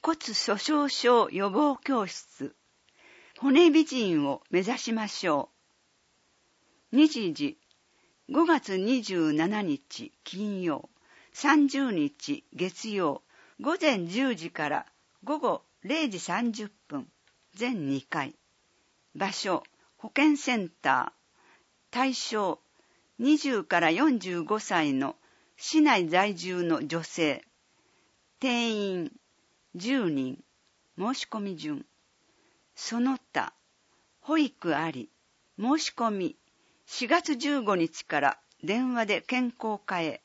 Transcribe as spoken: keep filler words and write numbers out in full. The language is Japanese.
骨粗しょう症予防教室。骨美人を目指しましょう。日時、ごがつにじゅうしちにち金曜、さんじゅうにち月曜、ごぜんじゅうじからごごれいじさんじゅっぷん、全にかい。場所、保健センター。対象、にじゅうからよんじゅうごさいの市内在住の女性。定員、じゅうにん。申し込み順。その他、保育あり。申し込み、しがつじゅうごにちから電話で健康課へ。